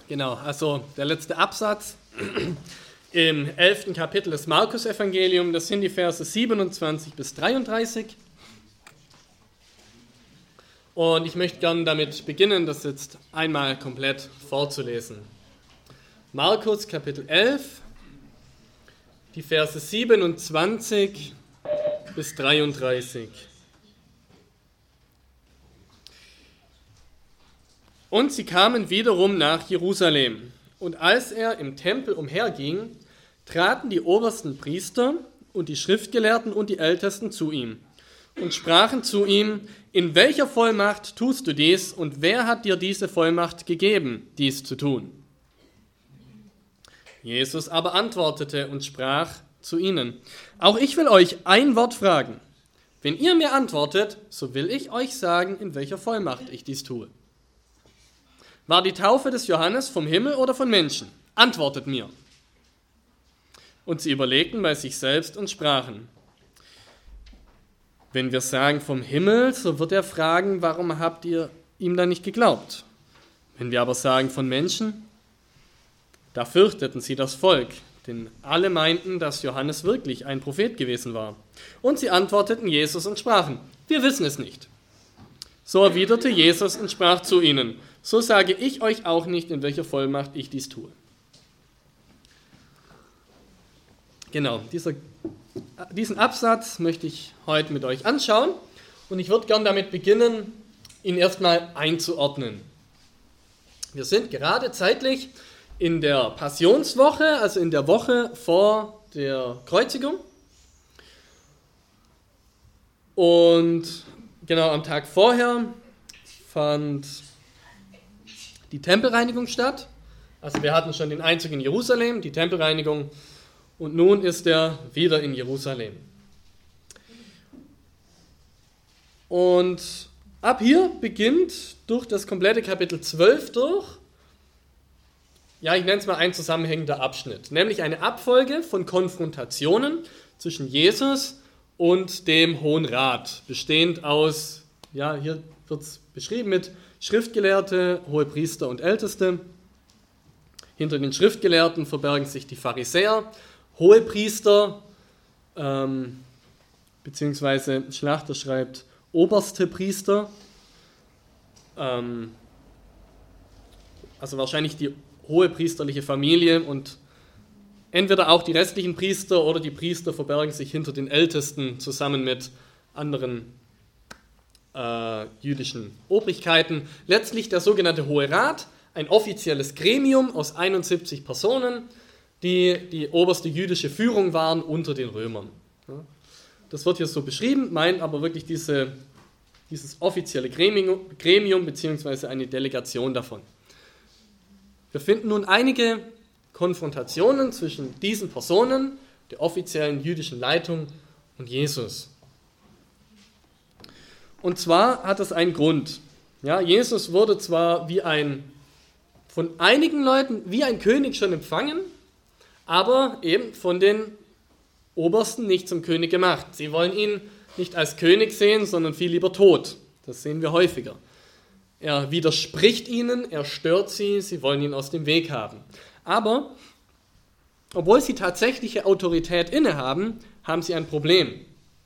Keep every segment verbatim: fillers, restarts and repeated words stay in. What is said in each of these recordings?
Genau, also der letzte Absatz im elften Kapitel des Markus-Evangeliums, das sind die Verse siebenundzwanzig bis dreiunddreißig. Und ich möchte gerne damit beginnen, das jetzt einmal komplett vorzulesen. Markus Kapitel elf, die Verse siebenundzwanzig bis dreiunddreißig. Und sie kamen wiederum nach Jerusalem. Und als er im Tempel umherging, traten die obersten Priester und die Schriftgelehrten und die Ältesten zu ihm und sprachen zu ihm: In welcher Vollmacht tust du dies und wer hat dir diese Vollmacht gegeben, dies zu tun? Jesus aber antwortete und sprach zu ihnen: Auch ich will euch ein Wort fragen. Wenn ihr mir antwortet, so will ich euch sagen, in welcher Vollmacht ich dies tue. War die Taufe des Johannes vom Himmel oder von Menschen? Antwortet mir. Und sie überlegten bei sich selbst und sprachen: Wenn wir sagen vom Himmel, so wird er fragen, warum habt ihr ihm dann nicht geglaubt? Wenn wir aber sagen von Menschen, da fürchteten sie das Volk, denn alle meinten, dass Johannes wirklich ein Prophet gewesen war. Und sie antworteten Jesus und sprachen: Wir wissen es nicht. So erwiderte Jesus und sprach zu ihnen: So sage ich euch auch nicht, in welcher Vollmacht ich dies tue. Genau, dieser, diesen Absatz möchte ich heute mit euch anschauen und ich würde gern damit beginnen, ihn erstmal einzuordnen. Wir sind gerade zeitlich in der Passionswoche, also in der Woche vor der Kreuzigung. Und genau am Tag vorher fand die Tempelreinigung statt. Also wir hatten schon den Einzug in Jerusalem, die Tempelreinigung, und nun ist er wieder in Jerusalem. Und ab hier beginnt durch das komplette Kapitel zwölf durch, ja, ich nenne es mal ein zusammenhängender Abschnitt, nämlich eine Abfolge von Konfrontationen zwischen Jesus und dem Hohen Rat, bestehend aus, ja, hier wird es beschrieben mit Schriftgelehrte, Hohepriester und Älteste. Hinter den Schriftgelehrten verbergen sich die Pharisäer, Hohepriester, ähm, beziehungsweise Schlachter schreibt oberste Priester, ähm, also wahrscheinlich die hohepriesterliche Familie, und entweder auch die restlichen Priester oder die Priester verbergen sich hinter den Ältesten zusammen mit anderen äh, jüdischen Obrigkeiten. Letztlich der sogenannte Hohe Rat, ein offizielles Gremium aus einundsiebzig Personen, die die oberste jüdische Führung waren unter den Römern. Ja, das wird hier so beschrieben, meint aber wirklich diese, dieses offizielle Gremium, Gremium bzw. eine Delegation davon. Wir finden nun einige Konfrontationen zwischen diesen Personen, der offiziellen jüdischen Leitung und Jesus. Und zwar hat es einen Grund. Ja, Jesus wurde zwar wie ein, von einigen Leuten wie ein König schon empfangen, aber eben von den Obersten nicht zum König gemacht. Sie wollen ihn nicht als König sehen, sondern viel lieber tot. Das sehen wir häufiger. Er widerspricht ihnen, er stört sie, sie wollen ihn aus dem Weg haben. Aber, obwohl sie tatsächliche Autorität innehaben, haben sie ein Problem.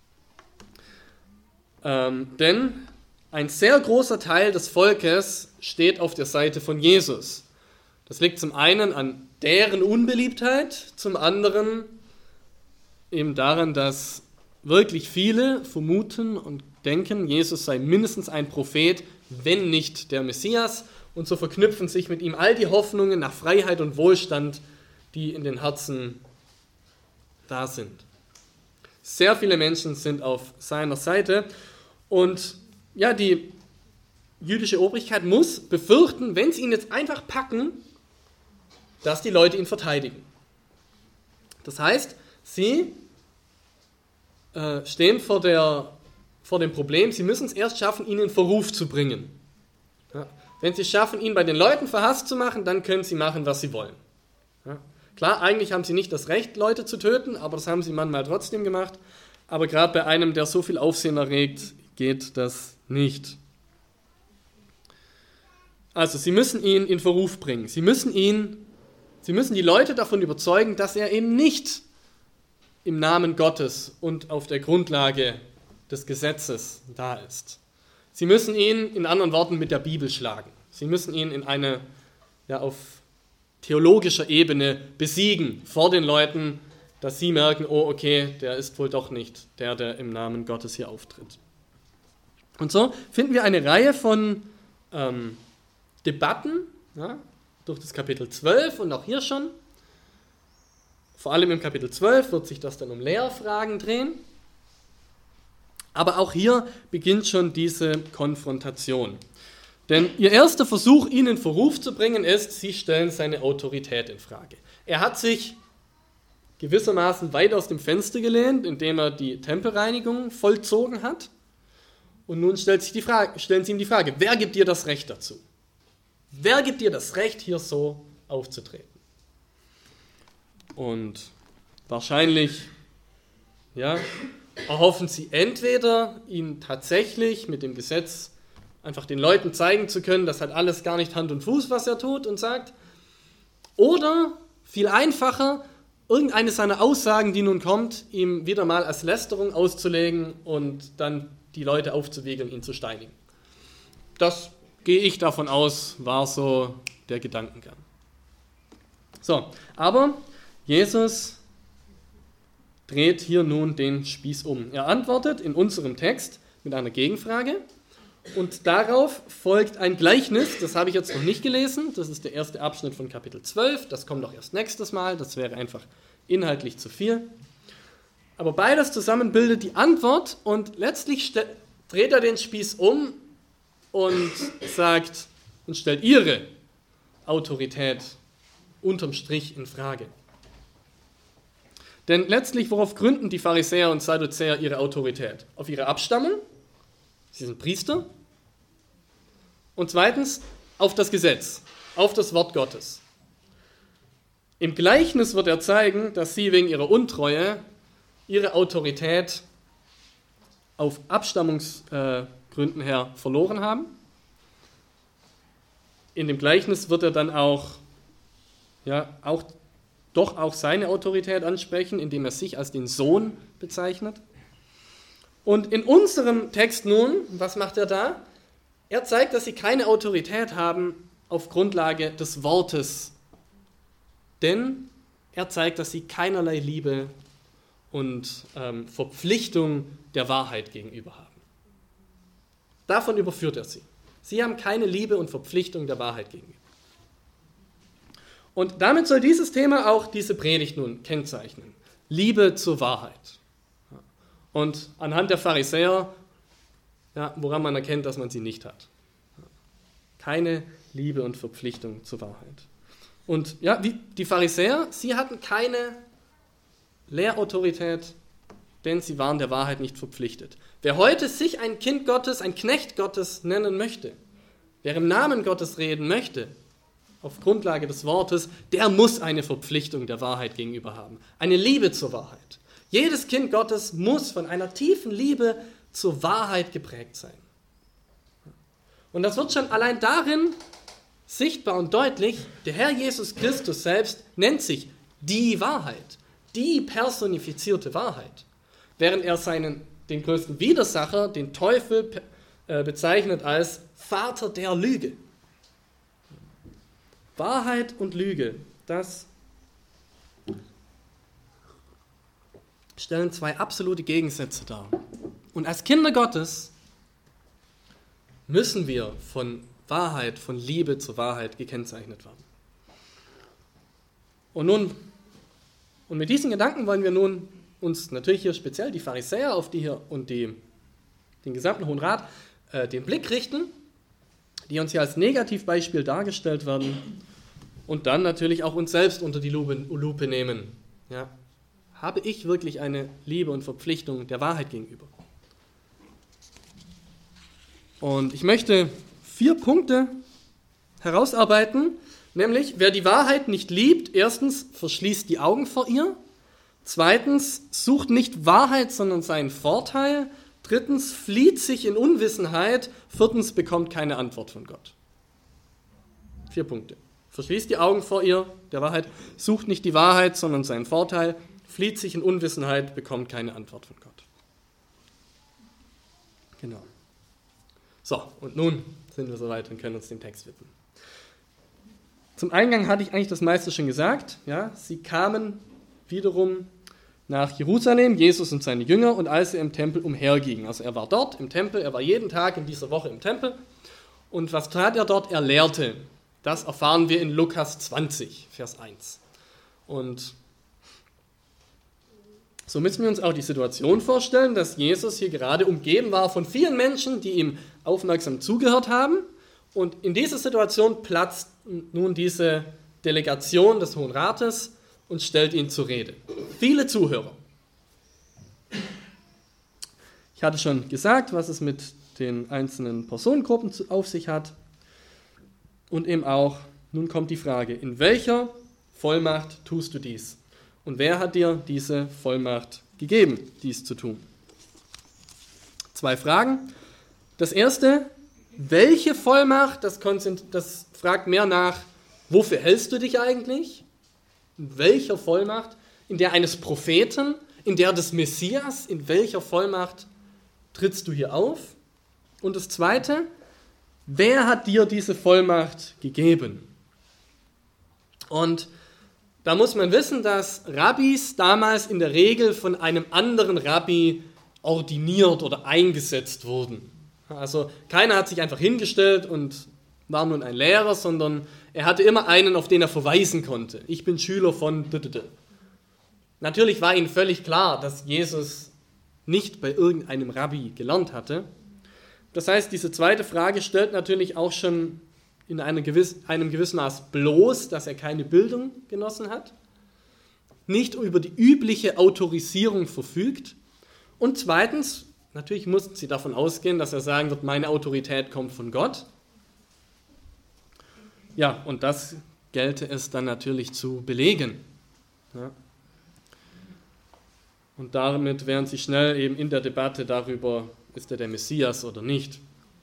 Ähm, denn ein sehr großer Teil des Volkes steht auf der Seite von Jesus. Das liegt zum einen an deren Unbeliebtheit, zum anderen eben daran, dass wirklich viele vermuten und denken, Jesus sei mindestens ein Prophet, wenn nicht der Messias, und so verknüpfen sich mit ihm all die Hoffnungen nach Freiheit und Wohlstand, die in den Herzen da sind. Sehr viele Menschen sind auf seiner Seite und ja, die jüdische Obrigkeit muss befürchten, wenn sie ihn jetzt einfach packen, dass die Leute ihn verteidigen. Das heißt, sie äh, stehen vor, der, vor dem Problem, sie müssen es erst schaffen, ihn in Verruf zu bringen. Ja. Wenn sie es schaffen, ihn bei den Leuten verhasst zu machen, dann können sie machen, was sie wollen. Ja. Klar, eigentlich haben sie nicht das Recht, Leute zu töten, aber das haben sie manchmal trotzdem gemacht. Aber gerade bei einem, der so viel Aufsehen erregt, geht das nicht. Also, sie müssen ihn in Verruf bringen. Sie müssen ihn, sie müssen die Leute davon überzeugen, dass er eben nicht im Namen Gottes und auf der Grundlage des Gesetzes da ist. Sie müssen ihn, in anderen Worten, mit der Bibel schlagen. Sie müssen ihn in eine, ja, auf theologischer Ebene besiegen vor den Leuten, dass sie merken, oh, okay, der ist wohl doch nicht der, der im Namen Gottes hier auftritt. Und so finden wir eine Reihe von ähm, Debatten, ja, durch das Kapitel zwölf und auch hier schon. Vor allem im Kapitel zwölf wird sich das dann um Lehrfragen drehen. Aber auch hier beginnt schon diese Konfrontation. Denn ihr erster Versuch, ihn in Verruf zu bringen, ist, sie stellen seine Autorität in Frage. Er hat sich gewissermaßen weit aus dem Fenster gelehnt, indem er die Tempelreinigung vollzogen hat. Und nun stellt sich die Frage, stellen sie ihm die Frage, wer gibt dir das Recht dazu? Wer gibt dir das Recht, hier so aufzutreten? Und wahrscheinlich, ja, erhoffen sie entweder, ihn tatsächlich mit dem Gesetz einfach den Leuten zeigen zu können, das hat alles gar nicht Hand und Fuß, was er tut und sagt. Oder, viel einfacher, irgendeine seiner Aussagen, die nun kommt, ihm wieder mal als Lästerung auszulegen und dann die Leute aufzuwiegeln, ihn zu steinigen. Das, gehe ich davon aus, war so der Gedankengang. So, aber Jesus dreht hier nun den Spieß um. Er antwortet in unserem Text mit einer Gegenfrage und darauf folgt ein Gleichnis, das habe ich jetzt noch nicht gelesen, das ist der erste Abschnitt von Kapitel zwölf, das kommt auch erst nächstes Mal, das wäre einfach inhaltlich zu viel. Aber beides zusammen bildet die Antwort und letztlich dreht er den Spieß um und sagt und stellt ihre Autorität unterm Strich in Frage. Denn letztlich, worauf gründen die Pharisäer und Sadduzäer ihre Autorität? Auf ihre Abstammung, sie sind Priester, und zweitens auf das Gesetz, auf das Wort Gottes. Im Gleichnis wird er zeigen, dass sie wegen ihrer Untreue ihre Autorität auf Abstammungsgründen her verloren haben. In dem Gleichnis wird er dann auch, ja, auch doch auch seine Autorität ansprechen, indem er sich als den Sohn bezeichnet. Und in unserem Text nun, was macht er da? Er zeigt, dass sie keine Autorität haben auf Grundlage des Wortes, denn er zeigt, dass sie keinerlei Liebe und ähm, Verpflichtung der Wahrheit gegenüber haben. Davon überführt er sie. Sie haben keine Liebe und Verpflichtung der Wahrheit gegenüber. Und damit soll dieses Thema auch diese Predigt nun kennzeichnen. Liebe zur Wahrheit. Und anhand der Pharisäer, ja, woran man erkennt, dass man sie nicht hat. Keine Liebe und Verpflichtung zur Wahrheit. Und ja, die, die Pharisäer, sie hatten keine Lehrautorität, denn sie waren der Wahrheit nicht verpflichtet. Wer heute sich ein Kind Gottes, ein Knecht Gottes nennen möchte, wer im Namen Gottes reden möchte, auf Grundlage des Wortes, der muss eine Verpflichtung der Wahrheit gegenüber haben. Eine Liebe zur Wahrheit. Jedes Kind Gottes muss von einer tiefen Liebe zur Wahrheit geprägt sein. Und das wird schon allein darin sichtbar und deutlich, der Herr Jesus Christus selbst nennt sich die Wahrheit, die personifizierte Wahrheit, während er seinen, den größten Widersacher, den Teufel, äh, bezeichnet als Vater der Lüge. Wahrheit und Lüge, das stellen zwei absolute Gegensätze dar. Und als Kinder Gottes müssen wir von Wahrheit, von Liebe zur Wahrheit gekennzeichnet werden. Und nun, und mit diesen Gedanken wollen wir nun uns natürlich hier speziell die Pharisäer auf die hier und die, den gesamten Hohen Rat äh, den Blick richten, die uns hier als Negativbeispiel dargestellt werden und dann natürlich auch uns selbst unter die Lupe, Lupe nehmen. Ja. Habe ich wirklich eine Liebe und Verpflichtung der Wahrheit gegenüber? Und ich möchte vier Punkte herausarbeiten, nämlich wer die Wahrheit nicht liebt, erstens verschließt die Augen vor ihr, zweitens sucht nicht Wahrheit, sondern seinen Vorteil, drittens flieht sich in Unwissenheit, viertens bekommt keine Antwort von Gott. Vier Punkte. Verschließt die Augen vor ihr, der Wahrheit, sucht nicht die Wahrheit, sondern seinen Vorteil, flieht sich in Unwissenheit, bekommt keine Antwort von Gott. Genau. So, und nun sind wir soweit und können uns dem Text widmen. Zum Eingang hatte ich eigentlich das meiste schon gesagt. Ja, sie kamen wiederum nach Jerusalem, Jesus und seine Jünger, und als er im Tempel umherging. Also er war dort im Tempel, er war jeden Tag in dieser Woche im Tempel. Und was tat er dort? Er lehrte. Das erfahren wir in Lukas zwanzig, Vers eins. Und so müssen wir uns auch die Situation vorstellen, dass Jesus hier gerade umgeben war von vielen Menschen, die ihm aufmerksam zugehört haben. Und in dieser Situation platzt nun diese Delegation des Hohen Rates und stellt ihn zur Rede. Viele Zuhörer. Ich hatte schon gesagt, was es mit den einzelnen Personengruppen auf sich hat. Und eben auch, nun kommt die Frage, in welcher Vollmacht tust du dies? Und wer hat dir diese Vollmacht gegeben, dies zu tun? Zwei Fragen. Das erste, welche Vollmacht, das, das fragt mehr nach, wofür hältst du dich eigentlich? In welcher Vollmacht? In der eines Propheten? In der des Messias? In welcher Vollmacht trittst du hier auf? Und das zweite, wer hat dir diese Vollmacht gegeben? Und da muss man wissen, dass Rabbis damals in der Regel von einem anderen Rabbi ordiniert oder eingesetzt wurden. Also keiner hat sich einfach hingestellt und war nun ein Lehrer, sondern er hatte immer einen, auf den er verweisen konnte. Ich bin Schüler von... Natürlich war ihnen völlig klar, dass Jesus nicht bei irgendeinem Rabbi gelernt hatte. Das heißt, diese zweite Frage stellt natürlich auch schon in einem gewissen, einem gewissen Maß bloß, dass er keine Bildung genossen hat, nicht über die übliche Autorisierung verfügt und zweitens, natürlich mussten sie davon ausgehen, dass er sagen wird, meine Autorität kommt von Gott. Ja, und das gelte es dann natürlich zu belegen. Ja. Und damit wären sie schnell eben in der Debatte darüber, ist er der Messias oder nicht.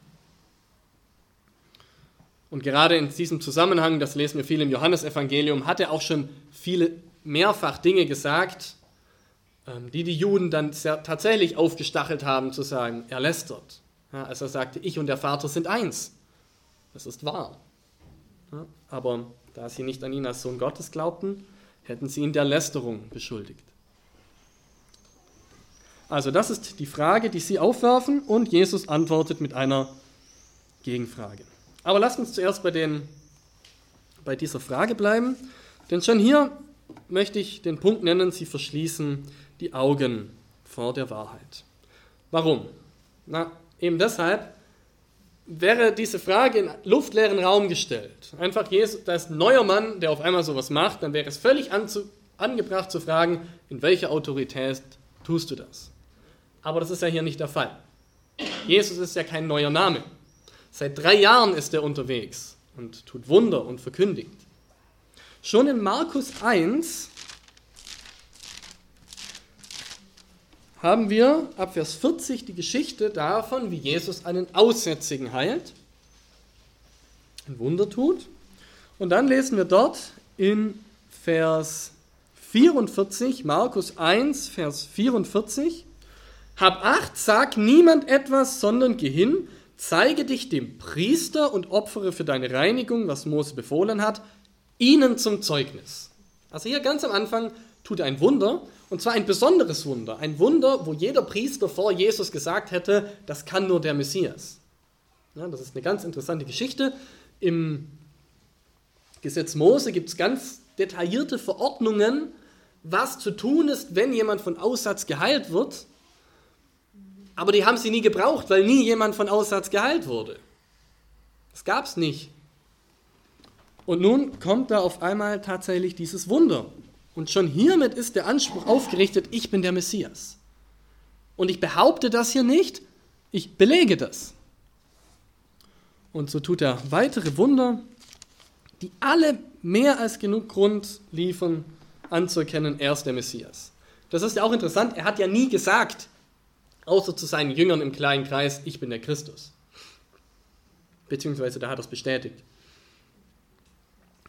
Und gerade in diesem Zusammenhang, das lesen wir viel im Johannesevangelium, hat er auch schon viele mehrfach Dinge gesagt, die die Juden dann sehr, tatsächlich aufgestachelt haben, zu sagen, er lästert. Ja, als er sagte, ich und der Vater sind eins. Das ist wahr. Ja, aber da sie nicht an ihn als Sohn Gottes glaubten, hätten sie ihn der Lästerung beschuldigt. Also das ist die Frage, die sie aufwerfen und Jesus antwortet mit einer Gegenfrage. Aber lasst uns zuerst bei, den, bei dieser Frage bleiben, denn schon hier möchte ich den Punkt nennen, sie verschließen die Augen vor der Wahrheit. Warum? Na, eben deshalb, wäre diese Frage in luftleeren Raum gestellt, einfach Jesus, da ist ein neuer Mann, der auf einmal sowas macht, dann wäre es völlig anzu, angebracht zu fragen, in welcher Autorität tust du das? Aber das ist ja hier nicht der Fall. Jesus ist ja kein neuer Name. Seit drei Jahren ist er unterwegs und tut Wunder und verkündigt. Schon in Markus eins haben wir ab Vers vierzig die Geschichte davon, wie Jesus einen Aussätzigen heilt, ein Wunder tut. Und dann lesen wir dort in Vers vierundvierzig, Markus eins, Vers vierundvierzig, hab Acht, sag niemand etwas, sondern geh hin, zeige dich dem Priester und opfere für deine Reinigung, was Mose befohlen hat, ihnen zum Zeugnis. Also hier ganz am Anfang tut er ein Wunder, und zwar ein besonderes Wunder. Ein Wunder, wo jeder Priester vor Jesus gesagt hätte, das kann nur der Messias. Ja, das ist eine ganz interessante Geschichte. Im Gesetz Mose gibt es ganz detaillierte Verordnungen, was zu tun ist, wenn jemand von Aussatz geheilt wird. Aber die haben sie nie gebraucht, weil nie jemand von Aussatz geheilt wurde. Das gab es nicht. Und nun kommt da auf einmal tatsächlich dieses Wunder. Und schon hiermit ist der Anspruch aufgerichtet, ich bin der Messias. Und ich behaupte das hier nicht, ich belege das. Und so tut er weitere Wunder, die alle mehr als genug Grund liefern, anzuerkennen, er ist der Messias. Das ist ja auch interessant, er hat ja nie gesagt, außer zu seinen Jüngern im kleinen Kreis, ich bin der Christus. Beziehungsweise da hat er es bestätigt.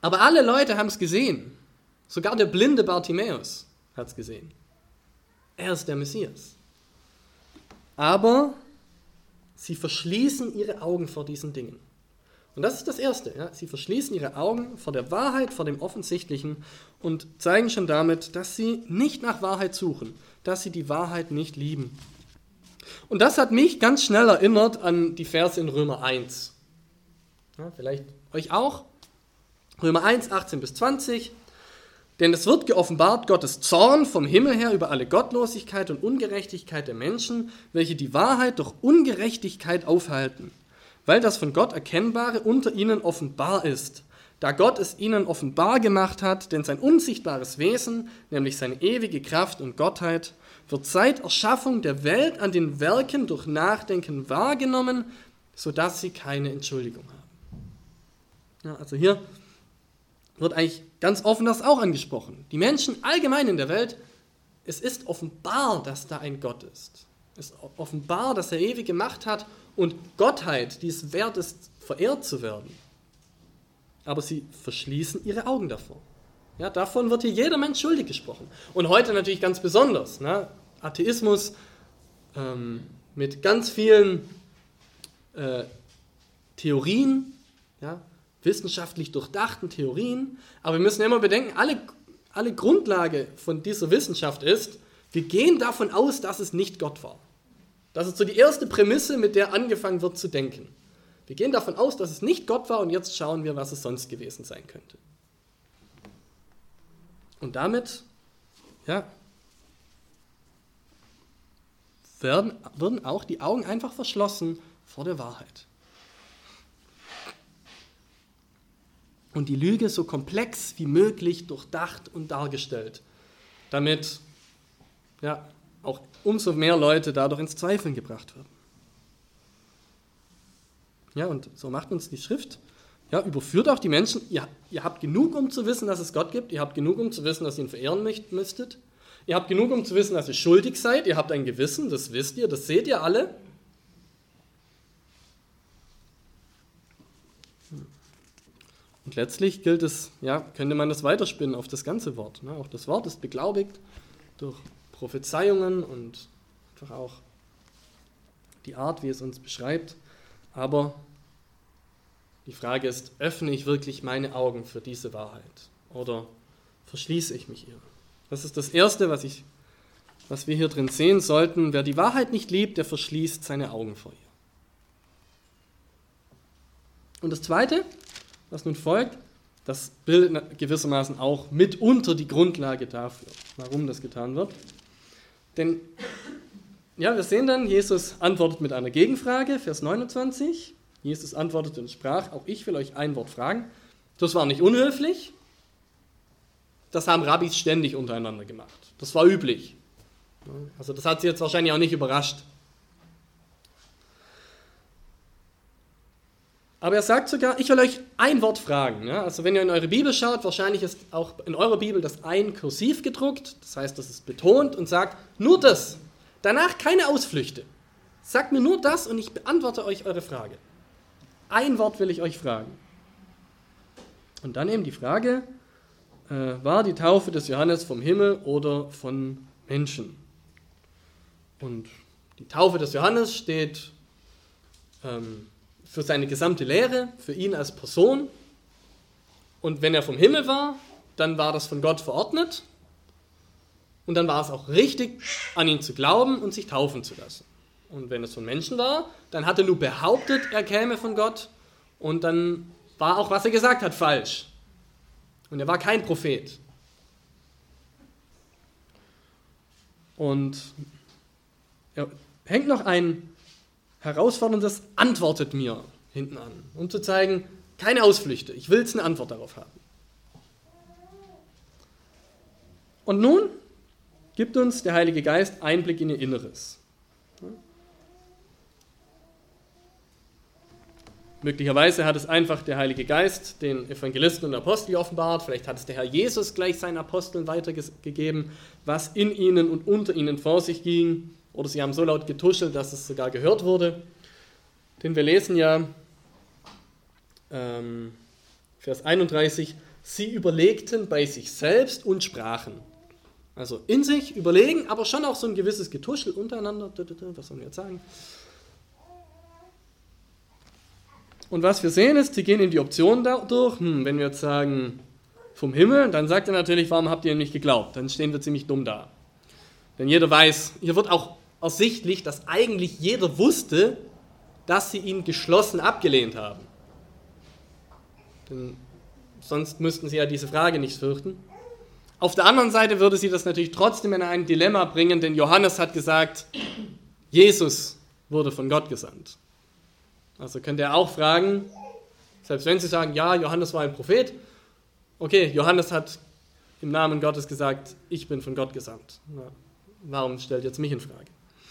Aber alle Leute haben es gesehen. Sogar der blinde Bartimäus hat es gesehen. Er ist der Messias. Aber sie verschließen ihre Augen vor diesen Dingen. Und das ist das Erste. Ja? Sie verschließen ihre Augen vor der Wahrheit, vor dem Offensichtlichen und zeigen schon damit, dass sie nicht nach Wahrheit suchen, dass sie die Wahrheit nicht lieben. Und das hat mich ganz schnell erinnert an die Verse in Römer eins. Ja, vielleicht euch auch. Römer eins, achtzehn bis zwanzig. Denn es wird geoffenbart Gottes Zorn vom Himmel her über alle Gottlosigkeit und Ungerechtigkeit der Menschen, welche die Wahrheit durch Ungerechtigkeit aufhalten, weil das von Gott Erkennbare unter ihnen offenbar ist, da Gott es ihnen offenbar gemacht hat, denn sein unsichtbares Wesen, nämlich seine ewige Kraft und Gottheit, wird seit Erschaffung der Welt an den Werken durch Nachdenken wahrgenommen, sodass sie keine Entschuldigung haben. Ja, also hier wird eigentlich ganz offen das auch angesprochen. Die Menschen allgemein in der Welt, es ist offenbar, dass da ein Gott ist. Es ist offenbar, dass er ewige Macht hat und Gottheit, die es wert ist, verehrt zu werden. Aber sie verschließen ihre Augen davor. Ja, davon wird hier jeder Mensch schuldig gesprochen. Und heute natürlich ganz besonders. Ne? Atheismus ähm, mit ganz vielen äh, Theorien, ja, wissenschaftlich durchdachten Theorien. Aber wir müssen immer bedenken, alle, alle Grundlage von dieser Wissenschaft ist, wir gehen davon aus, dass es nicht Gott war. Das ist so die erste Prämisse, mit der angefangen wird zu denken. Wir gehen davon aus, dass es nicht Gott war und jetzt schauen wir, was es sonst gewesen sein könnte. Und damit, ja, werden, werden auch die Augen einfach verschlossen vor der Wahrheit. Und die Lüge so komplex wie möglich durchdacht und dargestellt, damit ja, auch umso mehr Leute dadurch ins Zweifeln gebracht werden. Ja, und so macht uns die Schrift, ja, überführt auch die Menschen. Ihr, ihr habt genug, um zu wissen, dass es Gott gibt. Ihr habt genug, um zu wissen, dass ihr ihn verehren möcht, müsstet. Ihr habt genug, um zu wissen, dass ihr schuldig seid. Ihr habt ein Gewissen, das wisst ihr, das seht ihr alle. Und letztlich gilt es, ja, könnte man das weiterspinnen auf das ganze Wort. Ne? Auch das Wort ist beglaubigt durch Prophezeiungen und einfach auch die Art, wie es uns beschreibt. Aber die Frage ist, öffne ich wirklich meine Augen für diese Wahrheit oder verschließe ich mich ihr? Das ist das Erste, was, ich, was wir hier drin sehen sollten. Wer die Wahrheit nicht liebt, der verschließt seine Augen vor ihr. Und das Zweite, was nun folgt, das bildet gewissermaßen auch mitunter die Grundlage dafür, warum das getan wird. Denn, ja, wir sehen dann, Jesus antwortet mit einer Gegenfrage, Vers neunundzwanzig. Jesus antwortete und sprach, auch ich will euch ein Wort fragen. Das war nicht unhöflich, das haben Rabbis ständig untereinander gemacht. Das war üblich. Also das hat sie jetzt wahrscheinlich auch nicht überrascht. Aber er sagt sogar, ich will euch ein Wort fragen. Ja? Also wenn ihr in eure Bibel schaut, wahrscheinlich ist auch in eurer Bibel das ein kursiv gedruckt. Das heißt, das ist betont und sagt, nur das. Danach keine Ausflüchte. Sagt mir nur das und ich beantworte euch eure Frage. Ein Wort will ich euch fragen. Und dann eben die Frage, äh, war die Taufe des Johannes vom Himmel oder von Menschen? Und die Taufe des Johannes steht ähm, für seine gesamte Lehre, für ihn als Person. Und wenn er vom Himmel war, dann war das von Gott verordnet. Und dann war es auch richtig, an ihn zu glauben und sich taufen zu lassen. Und wenn es von Menschen war, dann hat er nur behauptet, er käme von Gott. Und dann war auch, was er gesagt hat, falsch. Und er war kein Prophet. Und er hängt noch ein herausforderndes Antwortet mir hinten an, um zu zeigen, keine Ausflüchte, ich will jetzt eine Antwort darauf haben. Und nun gibt uns der Heilige Geist Einblick in ihr Inneres. Möglicherweise hat es einfach der Heilige Geist den Evangelisten und Aposteln offenbart, vielleicht hat es der Herr Jesus gleich seinen Aposteln weitergegeben, was in ihnen und unter ihnen vor sich ging, oder sie haben so laut getuschelt, dass es sogar gehört wurde. Denn wir lesen ja ähm, Vers einunddreißig, sie überlegten bei sich selbst und sprachen. Also in sich überlegen, aber schon auch so ein gewisses Getuschel untereinander. Was sollen wir jetzt sagen? Und was wir sehen ist, sie gehen in die Optionen durch. Hm, wenn wir jetzt sagen, vom Himmel, dann sagt er natürlich, warum habt ihr ihm nicht geglaubt? Dann stehen wir ziemlich dumm da. Denn jeder weiß, hier wird auch ersichtlich, dass eigentlich jeder wusste, dass sie ihn geschlossen abgelehnt haben. Denn sonst müssten sie ja diese Frage nicht fürchten. Auf der anderen Seite würde sie das natürlich trotzdem in ein Dilemma bringen, denn Johannes hat gesagt, Jesus wurde von Gott gesandt. Also könnte er auch fragen, selbst wenn sie sagen, ja, Johannes war ein Prophet, okay, Johannes hat im Namen Gottes gesagt, ich bin von Gott gesandt. Na, warum stellt jetzt mich in Frage?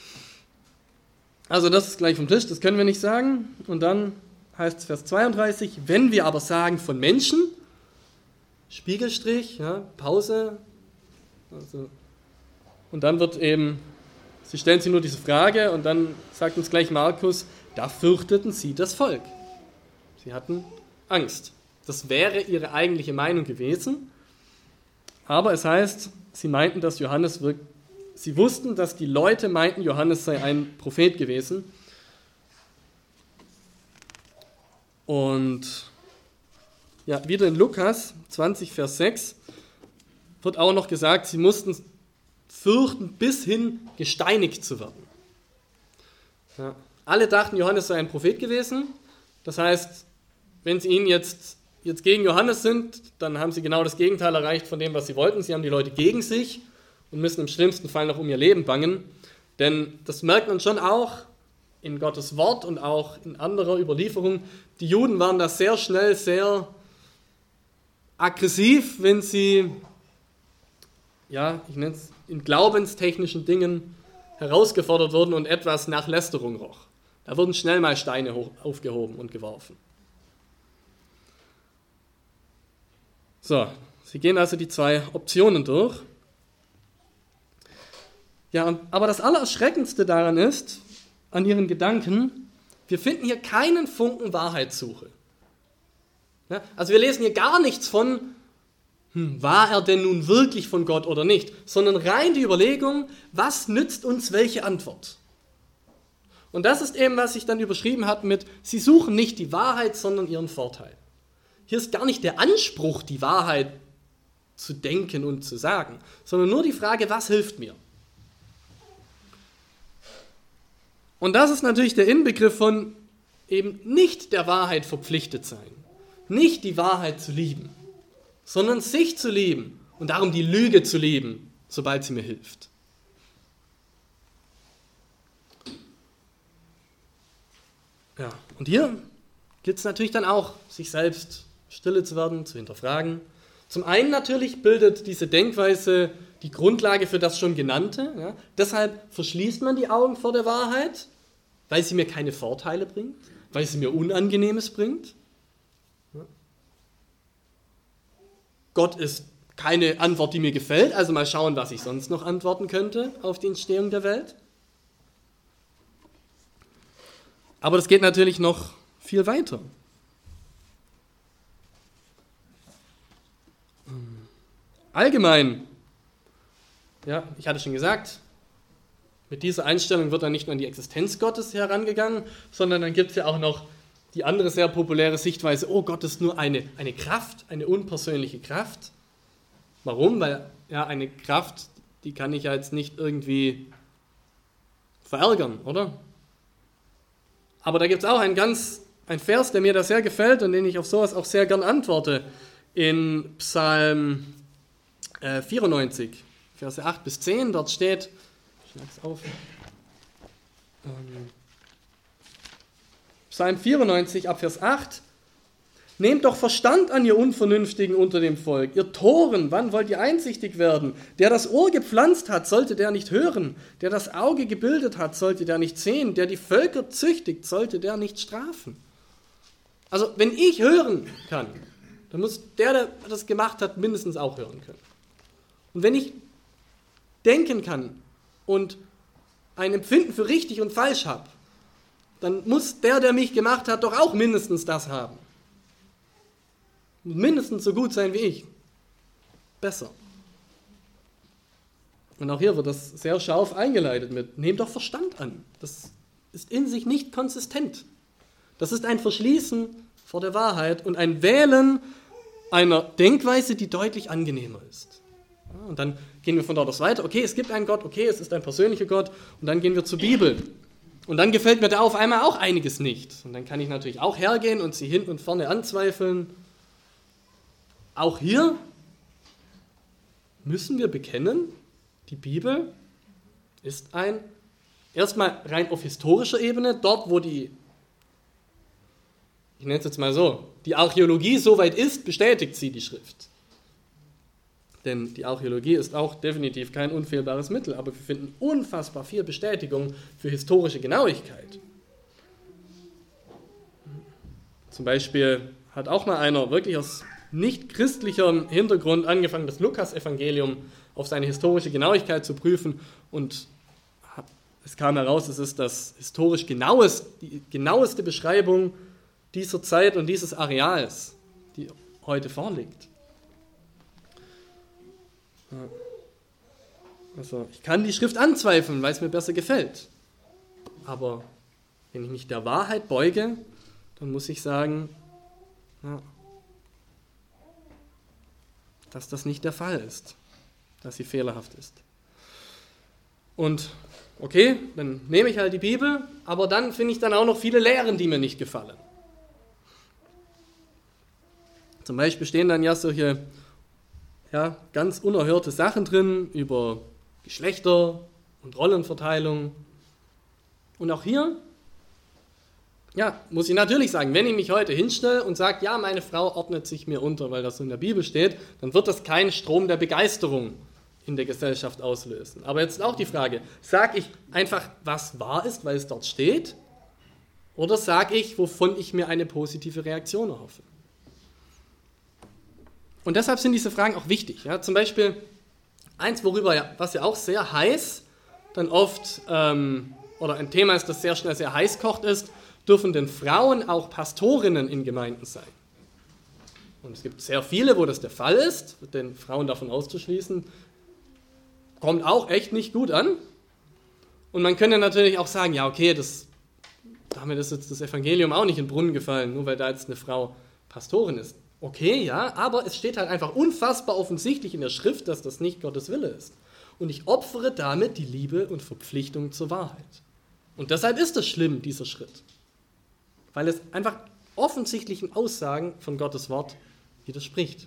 Also das ist gleich vom Tisch, das können wir nicht sagen. Und dann heißt es Vers zweiunddreißig, wenn wir aber sagen von Menschen, Spiegelstrich, ja, Pause, also, und dann wird eben, sie stellen sich nur diese Frage und dann sagt uns gleich Markus, da fürchteten sie das Volk. Sie hatten Angst. Das wäre ihre eigentliche Meinung gewesen. Aber es heißt, sie meinten, dass Johannes wirkt. Sie wussten, dass die Leute meinten, Johannes sei ein Prophet gewesen. Und ja, wieder in Lukas zwanzig, Vers sechs wird auch noch gesagt, sie mussten fürchten, bis hin gesteinigt zu werden. Ja. Alle dachten, Johannes sei ein Prophet gewesen. Das heißt, wenn sie ihn jetzt, jetzt gegen Johannes sind, dann haben sie genau das Gegenteil erreicht von dem, was sie wollten. Sie haben die Leute gegen sich und müssen im schlimmsten Fall noch um ihr Leben bangen. Denn das merkt man schon auch in Gottes Wort und auch in anderer Überlieferung. Die Juden waren da sehr schnell, sehr aggressiv, wenn sie, ja, ich nenne es, in glaubenstechnischen Dingen herausgefordert wurden und etwas nach Lästerung roch. Da wurden schnell mal Steine hoch, aufgehoben und geworfen. So, sie gehen also die zwei Optionen durch. Ja, aber das Allererschreckendste daran ist, an ihren Gedanken, wir finden hier keinen Funken Wahrheitssuche. Ja, also wir lesen hier gar nichts von, hm, war er denn nun wirklich von Gott oder nicht, sondern rein die Überlegung, was nützt uns welche Antwort? Und das ist eben, was sich dann überschrieben hat mit, sie suchen nicht die Wahrheit, sondern ihren Vorteil. Hier ist gar nicht der Anspruch, die Wahrheit zu denken und zu sagen, sondern nur die Frage, was hilft mir? Und das ist natürlich der Inbegriff von eben nicht der Wahrheit verpflichtet sein, nicht die Wahrheit zu lieben, sondern sich zu lieben und darum die Lüge zu lieben, sobald sie mir hilft. Ja, und hier gilt es natürlich dann auch, sich selbst stille zu werden, zu hinterfragen. Zum einen natürlich bildet diese Denkweise die Grundlage für das schon Genannte. Ja. Deshalb verschließt man die Augen vor der Wahrheit, weil sie mir keine Vorteile bringt, weil sie mir Unangenehmes bringt. Ja. Gott ist keine Antwort, die mir gefällt, also mal schauen, was ich sonst noch antworten könnte auf die Entstehung der Welt. Aber das geht natürlich noch viel weiter. Allgemein, ja, ich hatte schon gesagt, mit dieser Einstellung wird dann nicht nur an die Existenz Gottes herangegangen, sondern dann gibt es ja auch noch die andere sehr populäre Sichtweise, oh, Gott ist nur eine, eine Kraft, eine unpersönliche Kraft. Warum? Weil ja, eine Kraft, die kann ich ja jetzt nicht irgendwie verärgern, oder? Aber da gibt es auch einen ganz, ein Vers, der mir da sehr gefällt und den ich auf sowas auch sehr gern antworte. In Psalm äh, vierundneunzig, Verse acht bis zehn, dort steht, ich schlage es auf, ähm, Psalm vierundneunzig, ab Vers acht, nehmt doch Verstand an, ihr Unvernünftigen unter dem Volk, ihr Toren, wann wollt ihr einsichtig werden? Der das Ohr gepflanzt hat, sollte der nicht hören? Der das Auge gebildet hat, sollte der nicht sehen? Der die Völker züchtigt, sollte der nicht strafen? Also, wenn ich hören kann, dann muss der, der das gemacht hat, mindestens auch hören können. Und wenn ich denken kann und ein Empfinden für richtig und falsch habe, dann muss der, der mich gemacht hat, doch auch mindestens das haben. mindestens so gut sein wie ich. Besser. Und auch hier wird das sehr scharf eingeleitet mit, nehmt doch Verstand an. Das ist in sich nicht konsistent. Das ist ein Verschließen vor der Wahrheit und ein Wählen einer Denkweise, die deutlich angenehmer ist. Ja, und dann gehen wir von dort aus weiter. Okay, es gibt einen Gott, okay, es ist ein persönlicher Gott. Und dann gehen wir zur Bibel. Und dann gefällt mir da auf einmal auch einiges nicht. Und dann kann ich natürlich auch hergehen und sie hinten und vorne anzweifeln. Auch hier müssen wir bekennen, die Bibel ist ein, erstmal rein auf historischer Ebene, dort wo die, ich nenne es jetzt mal so, die Archäologie soweit ist, bestätigt sie die Schrift. Denn die Archäologie ist auch definitiv kein unfehlbares Mittel, aber wir finden unfassbar viel Bestätigung für historische Genauigkeit. Zum Beispiel hat auch mal einer wirklich aus nicht christlichem Hintergrund angefangen, das Lukas-Evangelium auf seine historische Genauigkeit zu prüfen und es kam heraus, es ist das historisch genaues, die genaueste Beschreibung dieser Zeit und dieses Areals, die heute vorliegt. Also ich kann die Schrift anzweifeln, weil es mir besser gefällt. Aber wenn ich mich der Wahrheit beuge, dann muss ich sagen, ja, dass das nicht der Fall ist, dass sie fehlerhaft ist. Und okay, dann nehme ich halt die Bibel, aber dann finde ich dann auch noch viele Lehren, die mir nicht gefallen. Zum Beispiel stehen dann ja solche ja, ganz unerhörte Sachen drin über Geschlechter und Rollenverteilung. Und auch hier ja, muss ich natürlich sagen, wenn ich mich heute hinstelle und sage, ja, meine Frau ordnet sich mir unter, weil das so in der Bibel steht, dann wird das keinen Strom der Begeisterung in der Gesellschaft auslösen. Aber jetzt auch die Frage, sage ich einfach, was wahr ist, weil es dort steht, oder sage ich, wovon ich mir eine positive Reaktion erhoffe? Und deshalb sind diese Fragen auch wichtig. Ja? Zum Beispiel eins, worüber ja, was ja auch sehr heiß dann oft, ähm, oder ein Thema ist, das sehr schnell sehr heiß kocht ist, dürfen denn Frauen auch Pastorinnen in Gemeinden sein? Und es gibt sehr viele, wo das der Fall ist, denn Frauen davon auszuschließen, kommt auch echt nicht gut an. Und man könnte natürlich auch sagen, ja okay, das, damit ist jetzt das Evangelium auch nicht in den Brunnen gefallen, nur weil da jetzt eine Frau Pastorin ist. Okay, ja, aber es steht halt einfach unfassbar offensichtlich in der Schrift, dass das nicht Gottes Wille ist. Und ich opfere damit die Liebe und Verpflichtung zur Wahrheit. Und deshalb ist es schlimm, dieser Schritt. Weil es einfach offensichtlichen Aussagen von Gottes Wort widerspricht.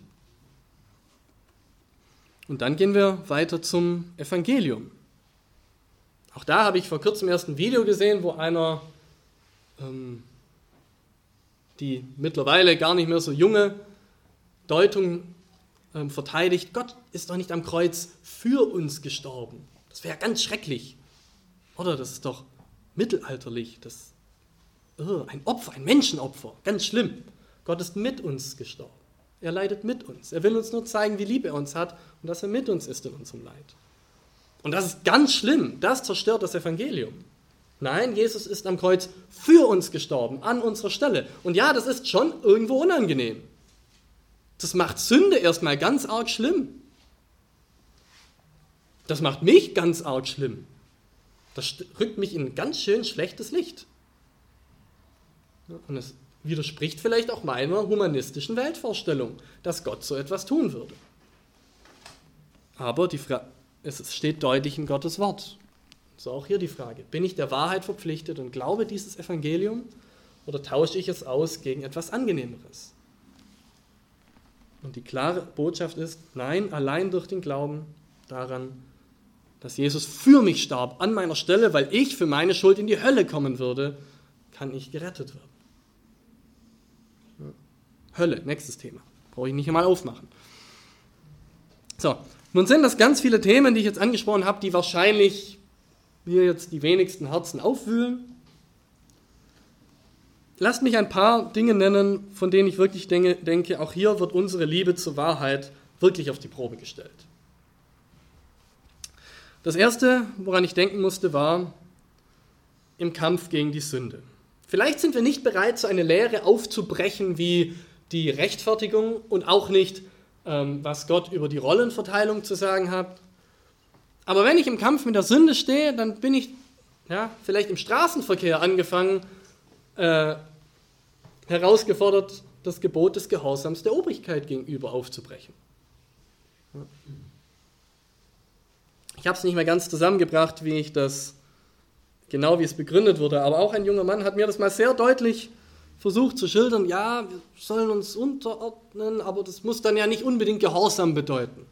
Und dann gehen wir weiter zum Evangelium. Auch da habe ich vor kurzem erst ein Video gesehen, wo einer ähm, die mittlerweile gar nicht mehr so junge Deutung ähm, verteidigt. Gott ist doch nicht am Kreuz für uns gestorben. Das wäre ganz schrecklich. Oder das ist doch mittelalterlich. Das Oh, ein Opfer, ein Menschenopfer, ganz schlimm. Gott ist mit uns gestorben. Er leidet mit uns. Er will uns nur zeigen, wie lieb er uns hat und dass er mit uns ist in unserem Leid. Und das ist ganz schlimm. Das zerstört das Evangelium. Nein, Jesus ist am Kreuz für uns gestorben, an unserer Stelle. Und ja, das ist schon irgendwo unangenehm. Das macht Sünde erstmal ganz arg schlimm. Das macht mich ganz arg schlimm. Das rückt mich in ein ganz schön schlechtes Licht. Und es widerspricht vielleicht auch meiner humanistischen Weltvorstellung, dass Gott so etwas tun würde. Aber die Fra- es steht deutlich in Gottes Wort. So auch hier die Frage, bin ich der Wahrheit verpflichtet und glaube dieses Evangelium oder tausche ich es aus gegen etwas Angenehmeres? Und die klare Botschaft ist, nein, allein durch den Glauben daran, dass Jesus für mich starb, an meiner Stelle, weil ich für meine Schuld in die Hölle kommen würde, kann ich gerettet werden. Hölle, nächstes Thema. Brauche ich nicht einmal aufmachen. So, nun sind das ganz viele Themen, die ich jetzt angesprochen habe, die wahrscheinlich mir jetzt die wenigsten Herzen aufwühlen. Lasst mich ein paar Dinge nennen, von denen ich wirklich denke, denke, auch hier wird unsere Liebe zur Wahrheit wirklich auf die Probe gestellt. Das erste, woran ich denken musste, war im Kampf gegen die Sünde. Vielleicht sind wir nicht bereit, so eine Lehre aufzubrechen wie die Rechtfertigung und auch nicht, ähm, was Gott über die Rollenverteilung zu sagen hat. Aber wenn ich im Kampf mit der Sünde stehe, dann bin ich ja, vielleicht im Straßenverkehr angefangen, äh, herausgefordert, das Gebot des Gehorsams der Obrigkeit gegenüber aufzubrechen. Ja. Ich habe es nicht mehr ganz zusammengebracht, wie ich das, genau wie es begründet wurde, aber auch ein junger Mann hat mir das mal sehr deutlich versucht zu schildern, ja, wir sollen uns unterordnen, aber das muss dann ja nicht unbedingt Gehorsam bedeuten.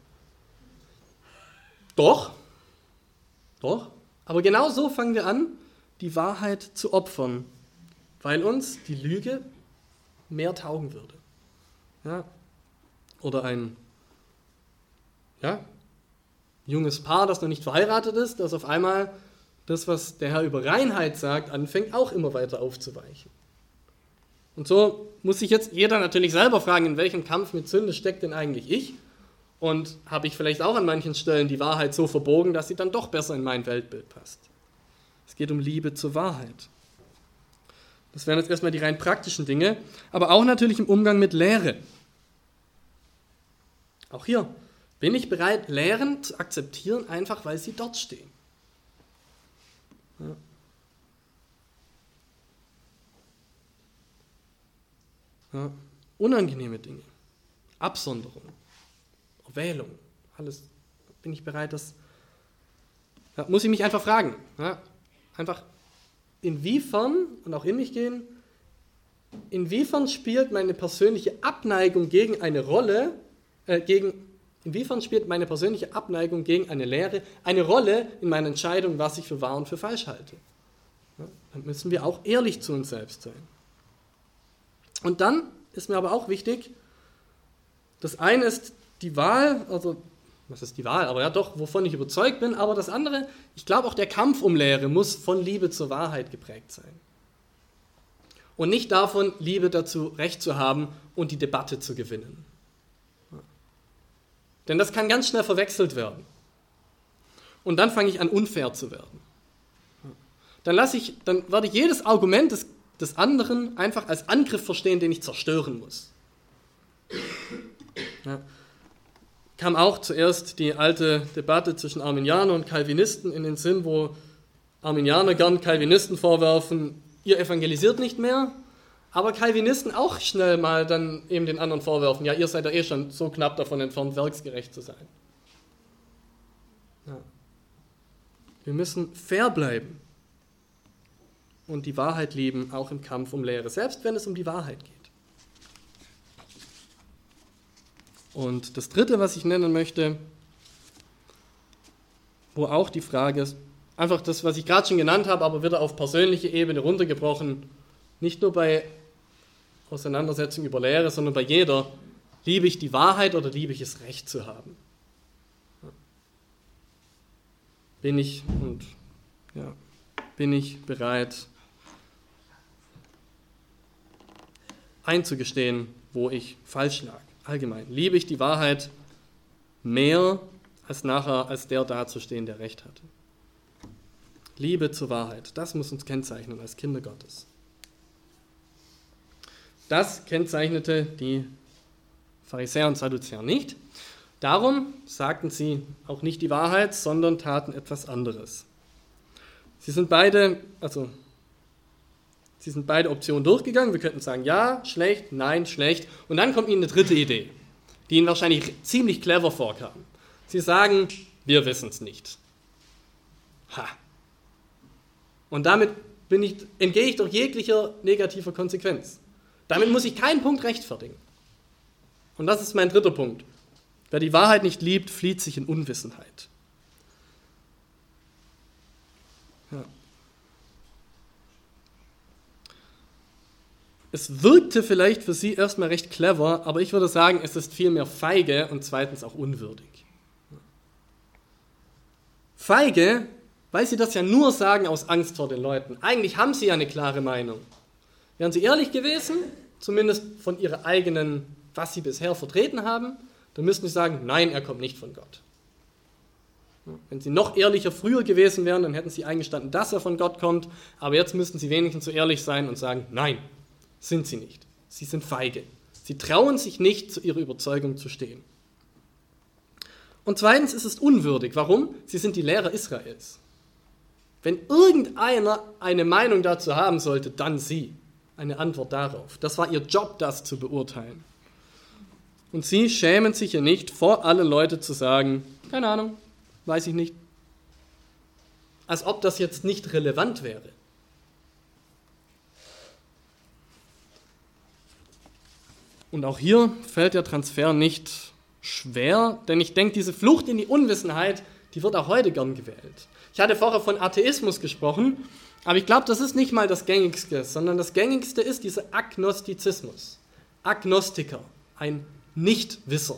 Doch, doch, aber genau so fangen wir an, die Wahrheit zu opfern, weil uns die Lüge mehr taugen würde. Ja. Oder ein ja, junges Paar, das noch nicht verheiratet ist, das auf einmal das, was der Herr über Reinheit sagt, anfängt auch immer weiter aufzuweichen. Und so muss sich jetzt jeder natürlich selber fragen, in welchem Kampf mit Sünde steckt denn eigentlich ich? Und habe ich vielleicht auch an manchen Stellen die Wahrheit so verbogen, dass sie dann doch besser in mein Weltbild passt. Es geht um Liebe zur Wahrheit. Das wären jetzt erstmal die rein praktischen Dinge, aber auch natürlich im Umgang mit Lehre. Auch hier bin ich bereit, Lehren zu akzeptieren, einfach weil sie dort stehen. Ja. Ja. Unangenehme Dinge, Absonderung, Erwählung, alles bin ich bereit, das ja, muss ich mich einfach fragen. Ja. Einfach, inwiefern, und auch in mich gehen, inwiefern spielt meine persönliche Abneigung gegen eine Rolle, äh, gegen, inwiefern spielt meine persönliche Abneigung gegen eine Lehre eine Rolle in meiner Entscheidung, was ich für wahr und für falsch halte. Ja, dann müssen wir auch ehrlich zu uns selbst sein. Und dann ist mir aber auch wichtig, das eine ist die Wahl, also was ist die Wahl, aber ja doch, wovon ich überzeugt bin, aber das andere, ich glaube auch der Kampf um Lehre muss von Liebe zur Wahrheit geprägt sein. Und nicht davon, Liebe dazu, Recht zu haben und die Debatte zu gewinnen. Ja. Denn das kann ganz schnell verwechselt werden. Und dann fange ich an, unfair zu werden. Ja. Dann, lasse ich, dann werde ich jedes Argument des, des anderen einfach als Angriff verstehen, den ich zerstören muss. Ja. Kam auch zuerst die alte Debatte zwischen Arminianern und Calvinisten in den Sinn, wo Arminianer gern Calvinisten vorwerfen, ihr evangelisiert nicht mehr, aber Calvinisten auch schnell mal dann eben den anderen vorwerfen, ja, ihr seid ja eh schon so knapp davon entfernt, werksgerecht zu sein. Ja. Wir müssen fair bleiben und die Wahrheit lieben, auch im Kampf um Lehre, selbst wenn es um die Wahrheit geht. Und das Dritte, was ich nennen möchte, wo auch die Frage ist, einfach das, was ich gerade schon genannt habe, aber wieder auf persönliche Ebene runtergebrochen, nicht nur bei Auseinandersetzungen über Lehre, sondern bei jeder, liebe ich die Wahrheit oder liebe ich es, Recht zu haben? Bin ich, und, ja, bin ich bereit, einzugestehen, wo ich falsch lag? Allgemein, liebe ich die Wahrheit mehr, als nachher als der dazustehen, der Recht hatte. Liebe zur Wahrheit, das muss uns kennzeichnen als Kinder Gottes. Das kennzeichnete die Pharisäer und Sadduzäer nicht. Darum sagten sie auch nicht die Wahrheit, sondern taten etwas anderes. Sie sind beide, also Sie sind beide Optionen durchgegangen. Wir könnten sagen, ja, schlecht, nein, schlecht. Und dann kommt ihnen eine dritte Idee, die ihnen wahrscheinlich ziemlich clever vorkam. Sie sagen, wir wissen es nicht. Ha. Und damit bin ich, entgehe ich doch jeglicher negativer Konsequenz. Damit muss ich keinen Punkt rechtfertigen. Und das ist mein dritter Punkt. Wer die Wahrheit nicht liebt, flieht sich in Unwissenheit. Ja. Es wirkte vielleicht für sie erstmal recht clever, aber ich würde sagen, es ist vielmehr feige und zweitens auch unwürdig. Feige, weil sie das ja nur sagen aus Angst vor den Leuten. Eigentlich haben sie ja eine klare Meinung. Wären sie ehrlich gewesen, zumindest von ihrer eigenen, was sie bisher vertreten haben, dann müssten sie sagen, nein, er kommt nicht von Gott. Wenn sie noch ehrlicher früher gewesen wären, dann hätten sie eingestanden, dass er von Gott kommt, aber jetzt müssten sie wenigstens so ehrlich sein und sagen, nein, sind sie nicht. Sie sind feige. Sie trauen sich nicht, zu ihrer Überzeugung zu stehen. Und zweitens ist es unwürdig. Warum? Sie sind die Lehrer Israels. Wenn irgendeiner eine Meinung dazu haben sollte, dann sie. Eine Antwort darauf. Das war ihr Job, das zu beurteilen. Und sie schämen sich hier nicht, vor alle Leute zu sagen, keine Ahnung, weiß ich nicht. Als ob das jetzt nicht relevant wäre. Und auch hier fällt der Transfer nicht schwer, denn ich denke, diese Flucht in die Unwissenheit, die wird auch heute gern gewählt. Ich hatte vorher von Atheismus gesprochen, aber ich glaube, das ist nicht mal das Gängigste, sondern das Gängigste ist dieser Agnostizismus. Agnostiker, ein Nichtwisser.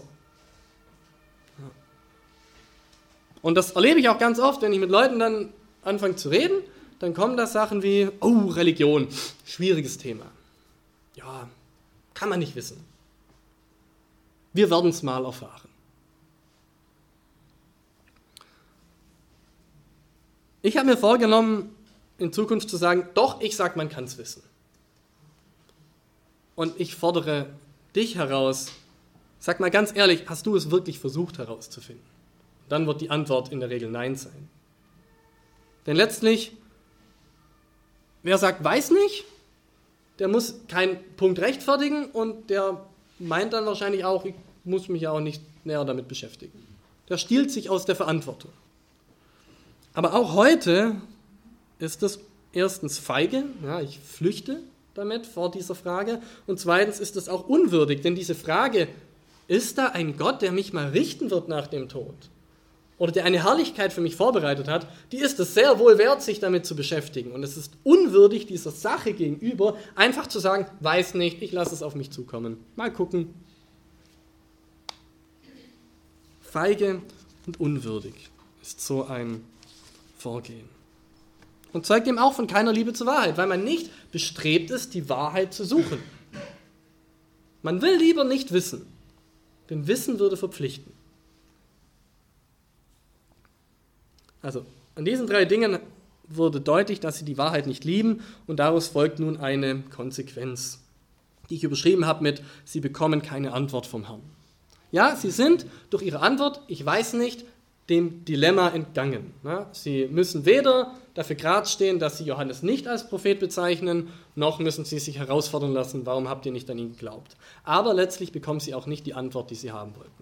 Und das erlebe ich auch ganz oft, wenn ich mit Leuten dann anfange zu reden, dann kommen da Sachen wie, oh, Religion, schwieriges Thema. Ja, kann man nicht wissen. Wir werden es mal erfahren. Ich habe mir vorgenommen, in Zukunft zu sagen, doch, ich sage, man kann es wissen. Und ich fordere dich heraus, sag mal ganz ehrlich, hast du es wirklich versucht herauszufinden? Dann wird die Antwort in der Regel Nein sein. Denn letztlich, wer sagt, weiß nicht, der muss keinen Punkt rechtfertigen und der meint dann wahrscheinlich auch, ich muss mich ja auch nicht näher damit beschäftigen. Der stiehlt sich aus der Verantwortung. Aber auch heute ist es erstens feige, ja, ich flüchte damit vor dieser Frage, und zweitens ist es auch unwürdig, denn diese Frage, ist da ein Gott, der mich mal richten wird nach dem Tod? Oder der eine Herrlichkeit für mich vorbereitet hat, die ist es sehr wohl wert, sich damit zu beschäftigen. Und es ist unwürdig, dieser Sache gegenüber einfach zu sagen, weiß nicht, ich lasse es auf mich zukommen. Mal gucken. Feige und unwürdig ist so ein Vorgehen. Und zeugt eben auch von keiner Liebe zur Wahrheit, weil man nicht bestrebt ist, die Wahrheit zu suchen. Man will lieber nicht wissen, denn Wissen würde verpflichten. Also, an diesen drei Dingen wurde deutlich, dass sie die Wahrheit nicht lieben und daraus folgt nun eine Konsequenz, die ich überschrieben habe mit, sie bekommen keine Antwort vom Herrn. Ja, sie sind durch ihre Antwort, ich weiß nicht, dem Dilemma entgangen. Sie müssen weder dafür gerade stehen, dass sie Johannes nicht als Prophet bezeichnen, noch müssen sie sich herausfordern lassen, warum habt ihr nicht an ihn geglaubt. Aber letztlich bekommen sie auch nicht die Antwort, die sie haben wollten.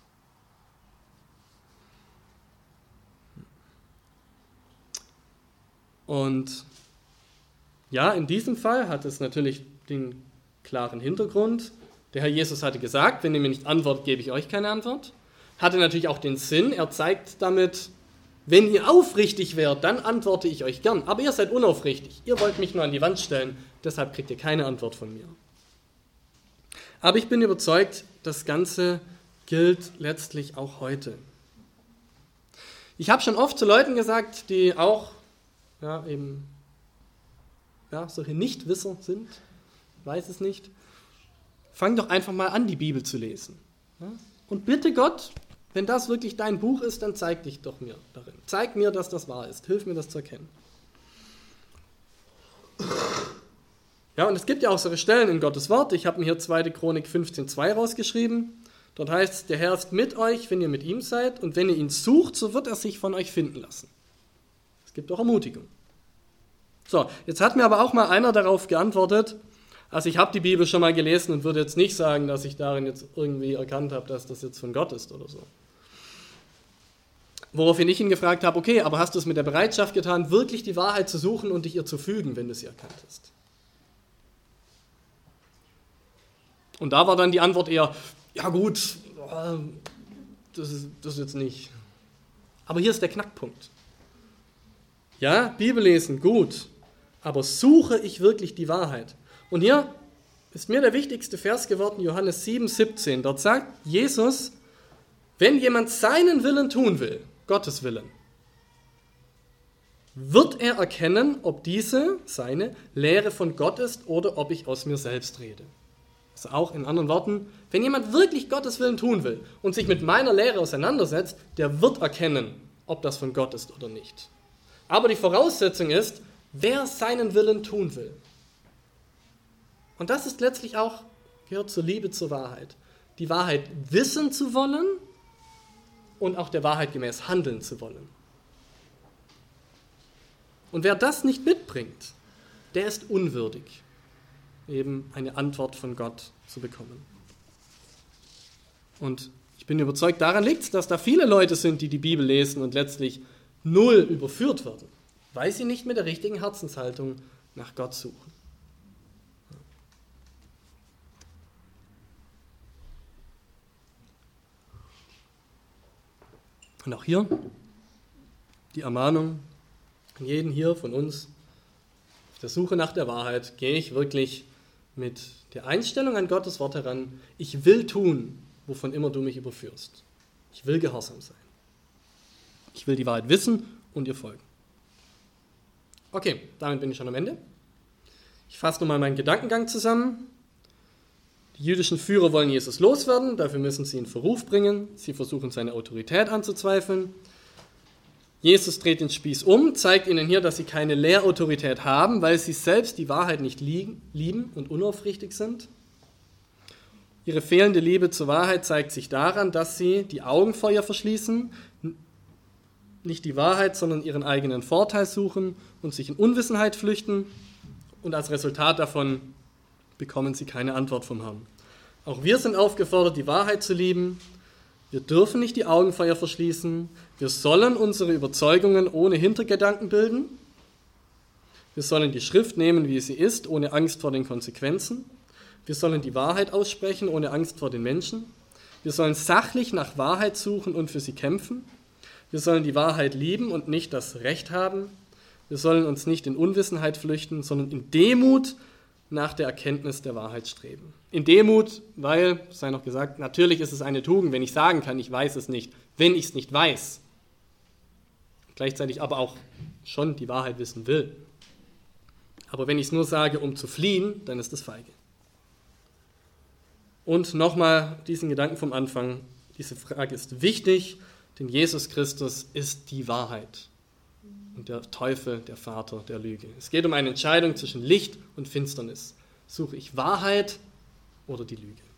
Und ja, in diesem Fall hat es natürlich den klaren Hintergrund. Der Herr Jesus hatte gesagt, wenn ihr mir nicht antwortet, gebe ich euch keine Antwort. Hatte natürlich auch den Sinn, er zeigt damit, wenn ihr aufrichtig wärt, dann antworte ich euch gern. Aber ihr seid unaufrichtig, ihr wollt mich nur an die Wand stellen, deshalb kriegt ihr keine Antwort von mir. Aber ich bin überzeugt, das Ganze gilt letztlich auch heute. Ich habe schon oft zu Leuten gesagt, die auch ja, eben ja, solche Nichtwisser sind, weiß es nicht, fang doch einfach mal an, die Bibel zu lesen. Ja? Und bitte Gott, wenn das wirklich dein Buch ist, dann zeig dich doch mir darin. Zeig mir, dass das wahr ist. Hilf mir, das zu erkennen. Ja, und es gibt ja auch solche Stellen in Gottes Wort. Ich habe mir hier zweite Chronik fünfzehn zwei rausgeschrieben. Dort heißt es, der Herr ist mit euch, wenn ihr mit ihm seid. Und wenn ihr ihn sucht, so wird er sich von euch finden lassen. Es gibt auch Ermutigung. So, jetzt hat mir aber auch mal einer darauf geantwortet, also ich habe die Bibel schon mal gelesen und würde jetzt nicht sagen, dass ich darin jetzt irgendwie erkannt habe, dass das jetzt von Gott ist oder so. Woraufhin ich ihn gefragt habe, okay, aber hast du es mit der Bereitschaft getan, wirklich die Wahrheit zu suchen und dich ihr zu fügen, wenn du sie erkannt hast? Und da war dann die Antwort eher, ja gut, das ist, das ist jetzt nicht. Aber hier ist der Knackpunkt. Ja, Bibel lesen, gut, aber suche ich wirklich die Wahrheit? Und hier ist mir der wichtigste Vers geworden, Johannes sieben siebzehn. Dort sagt Jesus, wenn jemand seinen Willen tun will, Gottes Willen, wird er erkennen, ob diese, seine, Lehre von Gott ist oder ob ich aus mir selbst rede. Also auch in anderen Worten, wenn jemand wirklich Gottes Willen tun will und sich mit meiner Lehre auseinandersetzt, der wird erkennen, ob das von Gott ist oder nicht. Aber die Voraussetzung ist, wer seinen Willen tun will. Und das ist letztlich auch Gehört zur Liebe zur Wahrheit. Die Wahrheit wissen zu wollen und auch der Wahrheit gemäß handeln zu wollen. Und wer das nicht mitbringt, der ist unwürdig, eben eine Antwort von Gott zu bekommen. Und ich bin überzeugt, daran liegt es, dass da viele Leute sind, die die Bibel lesen und letztlich null überführt werden, weil sie nicht mit der richtigen Herzenshaltung nach Gott suchen. Und auch hier die Ermahnung an jeden hier von uns, auf der Suche nach der Wahrheit, gehe ich wirklich mit der Einstellung an Gottes Wort heran, ich will tun, wovon immer du mich überführst. Ich will gehorsam sein. Ich will die Wahrheit wissen und ihr folgen. Okay, damit bin ich schon am Ende. Ich fasse nochmal meinen Gedankengang zusammen. Die jüdischen Führer wollen Jesus loswerden, dafür müssen sie in Verruf bringen. Sie versuchen, seine Autorität anzuzweifeln. Jesus dreht den Spieß um, zeigt ihnen hier, dass sie keine Lehrautorität haben, weil sie selbst die Wahrheit nicht lieben und unaufrichtig sind. Ihre fehlende Liebe zur Wahrheit zeigt sich daran, dass sie die Augen vor ihr verschließen, nicht die Wahrheit, sondern ihren eigenen Vorteil suchen und sich in Unwissenheit flüchten. Und als Resultat davon bekommen sie keine Antwort vom Herrn. Auch wir sind aufgefordert, die Wahrheit zu lieben. Wir dürfen nicht die Augen vor ihr verschließen. Wir sollen unsere Überzeugungen ohne Hintergedanken bilden. Wir sollen die Schrift nehmen, wie sie ist, ohne Angst vor den Konsequenzen. Wir sollen die Wahrheit aussprechen, ohne Angst vor den Menschen. Wir sollen sachlich nach Wahrheit suchen und für sie kämpfen. Wir sollen die Wahrheit lieben und nicht das Recht haben. Wir sollen uns nicht in Unwissenheit flüchten, sondern in Demut nach der Erkenntnis der Wahrheit streben. In Demut, weil, sei noch gesagt, natürlich ist es eine Tugend, wenn ich sagen kann, ich weiß es nicht, wenn ich es nicht weiß. Gleichzeitig aber auch schon die Wahrheit wissen will. Aber wenn ich es nur sage, um zu fliehen, dann ist es feige. Und nochmal diesen Gedanken vom Anfang, diese Frage ist wichtig, denn Jesus Christus ist die Wahrheit und der Teufel, der Vater der Lüge. Es geht um eine Entscheidung zwischen Licht und Finsternis. Suche ich Wahrheit oder die Lüge?